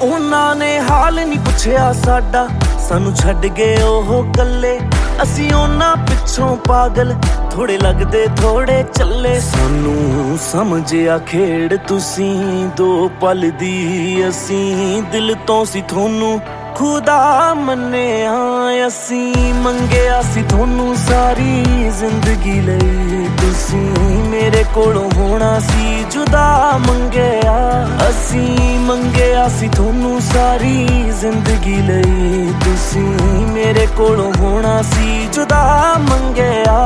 ਉਹਨਾਂ ਨੇ ਹਾਲ ਨਹੀਂ ਪੁੱਛਿਆ ਸਾਡਾ, ਸਾਨੂੰ ਛੱਡ ਗਏ ਉਹ ਕੱਲੇ। ਅਸੀਂ ਉਹਨਾਂ ਪਿੱਛੋਂ ਪਾਗਲ, ਥੋੜੇ ਲੱਗਦੇ ਥੋੜੇ ਚੱਲੇ। ਸਾਨੂੰ ਸਮਝਿਆ ਖੇਡ ਤੁਸੀਂ ਦੋ ਪਲ ਦੀ, ਅਸੀਂ ਦਿਲ ਤੋਂ ਸੀ ਤੁਹਾਨੂੰ ਖੁਦਾ ਮੰਨਿਆ। ਅਸੀਂ ਮੰਗਿਆ ਸੀ ਤੁਹਾਨੂੰ ਸਾਰੀ ਜ਼ਿੰਦਗੀ ਲਈ, ਤੁਸੀਂ ਮੇਰੇ ਕੋਲੋਂ ਹੋਣਾ ਸੀ ਜੁਦਾ ਮੰਗਿਆ। ਅਸੀਂ ਮੰਗਿਆ ਸੀ ਤੁਹਾਨੂੰ ਸਾਰੀ ਜ਼ਿੰਦਗੀ ਲਈ, ਤੁਸੀਂ ਮੇਰੇ ਕੋਲੋਂ ਹੋਣਾ ਸੀ ਜੁਦਾ ਮੰਗਿਆ।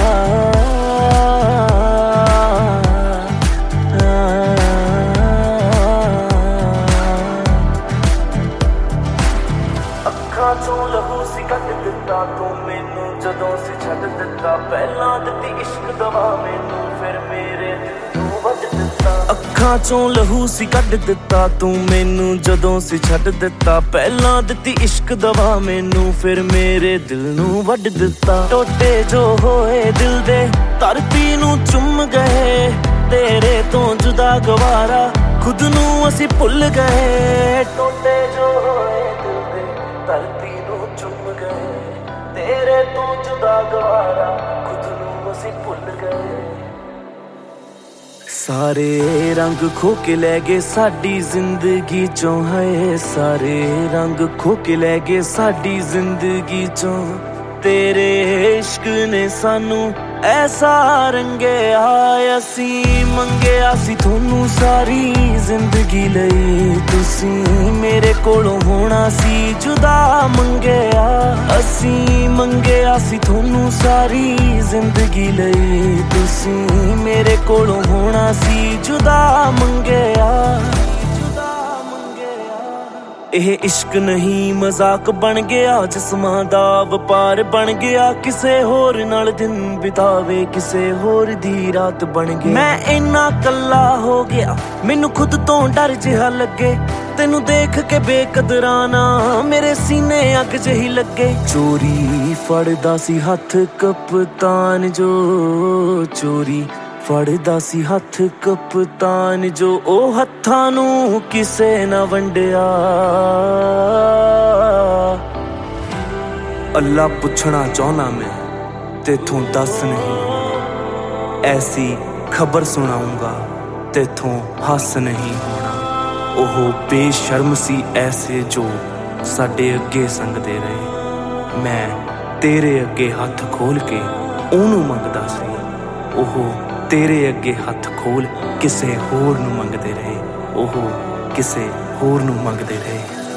ਅੱਖਾਂ ਚੋਂ ਲਹੂ ਸੀ ਕੱਢ ਦਿੱਤਾ ਤੂੰ ਮੈਨੂੰ ਜਦੋਂ ਸੀ ਛੱਡ ਦਿੱਤਾ। ਪਹਿਲਾਂ ਦਿੱਤੀ ਇਸ਼ਕ ਦਵਾ ਮੈਨੂੰ, ਫਿਰ ਮੇਰੇ ਦਿਲ ਨੂੰ ਵੱਢ ਦਿੱਤਾ। ਅੱਖਾਂ ਚੋਂ ਲਹੂ ਸੀ ਕੱਢ ਦਿੱਤਾ ਤੂੰ ਮੈਨੂੰ ਜਦੋਂ ਸੀ ਛੱਡ ਦਿੱਤਾ। ਪਹਿਲਾਂ ਦਿੱਤੀ ਇਸ਼ਕ ਦਵਾ ਮੈਨੂੰ, ਫਿਰ ਮੇਰੇ ਦਿਲ ਨੂੰ ਵੱਢ ਦਿੱਤਾ। ਟੋਟੇ ਜੋ ਹੋਏ ਦਿਲ ਦੇ ਧਰਤੀ ਨੂੰ ਚੁੰਮ ਗਏ, ਤੇਰੇ ਤੋਂ ਜੁਦਾ ਗਵਾਰਾ ਖੁਦ ਨੂੰ ਅਸੀਂ ਭੁੱਲ ਗਏ। ਟੋਟੇ ਜੋ ਹੋਏ ਦਿਲ ਦੇ ਧਰਤੀ ਨੂੰ ਚੁੰਮ ਗਏ, ਤੇਰੇ ਤੋਂ ਜੁਦਾ ਗਵਾਰਾ ਖੁਦ ਨੂੰ ਅਸੀਂ ਭੁੱਲ ਗਏ। ਸਾਰੇ ਰੰਗ ਖੋ ਕੇ ਲੈ ਗਏ ਸਾਡੀ ਜ਼ਿੰਦਗੀ ਚੋਂ, ਹੈ ਸਾਰੇ ਰੰਗ ਖੋ ਕੇ ਲੈ ਗਏ ਸਾਡੀ ਜ਼ਿੰਦਗੀ ਚੋਂ। ਤੇਰੇ ਇਸ਼ਕ ਨੇ ਸਾਨੂੰ ਐਸਾ ਰੰਗਿਆ। ਅਸੀਂ ਮੰਗਿਆ ਸੀ ਤੁਹਾਨੂੰ ਸਾਰੀ ਜ਼ਿੰਦਗੀ ਲਈ, ਤੁਸੀਂ ਮੇਰੇ ਕੋਲੋਂ ਹੋਣਾ ਸੀ ਜੁਦਾ ਮੰਗਿਆ। ਅਸੀਂ ਮੰਗਿਆ ਸੀ ਤੁਹਾਨੂੰ ਸਾਰੀ ਜ਼ਿੰਦਗੀ ਲਈ, ਤੁਸੀਂ ਮੇਰੇ ਕੋਲੋਂ ਹੋਣਾ ਸੀ ਜੁਦਾ ਮੰਗਿਆ। ਇਹ ਇਸ਼ਕ ਨਹੀਂ ਮਜ਼ਾਕ ਬਣ ਗਿਆ, ਜਿਸਮਾਂ ਦਾ ਵਪਾਰ ਬਣ ਗਿਆ। ਕਿਸੇ ਹੋਰ ਨਾਲ ਦਿਨ ਬਿਤਾਵੇ, ਕਿਸੇ ਹੋਰ ਦੀ ਰਾਤ ਬਣ ਗਿਆ। ਮੈਂ ਇੰਨਾ ਕੱਲਾ ਹੋ ਗਿਆ, ਮੈਨੂੰ ਖੁਦ ਤੋਂ ਡਰ ਜਿਹਾ ਲੱਗੇ। ਤੈਨੂੰ ਦੇਖ ਕੇ ਬੇਕਦਰਾਨਾ ਮੇਰੇ ਸੀਨੇ ਅੱਗ ਜਿਹੀ ਲੱਗੇ। ਚੋਰੀ ਫੜਦਾ ਸੀ ਹੱਥ ਕਪਤਾਨ ਜੋ, ਚੋਰੀ ਫੜਦਾ ਸੀ ਹੱਥ ਕਪਤਾਨ ਜੋ, ਉਹ ਹੱਥਾਂ ਨੂੰ ਕਿਸੇ ਨਾ ਵੰਡਿਆ। ਅੱਲਾ ਪੁੱਛਣਾ ਚਾਹੁੰਦਾ ਮੈਂ ਤੇਥੋਂ ਦੱਸ ਨਹੀਂ, ਐਸੀ ਖਬਰ ਸੁਣਾਉਂਗਾ ਤੇਥੋਂ ਹੱਸ ਨਹੀਂ ਹੋਣਾ। ਉਹ ਬੇਸ਼ਰਮ ਸੀ ਐਸੇ ਜੋ ਸਾਡੇ ਅੱਗੇ ਸੰਗਦੇ ਰਹੇ। ਮੈਂ ਤੇਰੇ ਅੱਗੇ ਹੱਥ ਖੋਲ ਕੇ ਉਹਨੂੰ ਮੰਗਦਾ ਸੀ, ਉਹ ਤੇਰੇ ਅੱਗੇ ਹੱਥ ਖੋਲ ਕਿਸੇ ਹੋਰ ਨੂੰ ਮੰਗਦੇ ਰਹੇ। ਉਹ ਕਿਸੇ ਹੋਰ ਨੂੰ ਮੰਗਦੇ ਰਹੇ।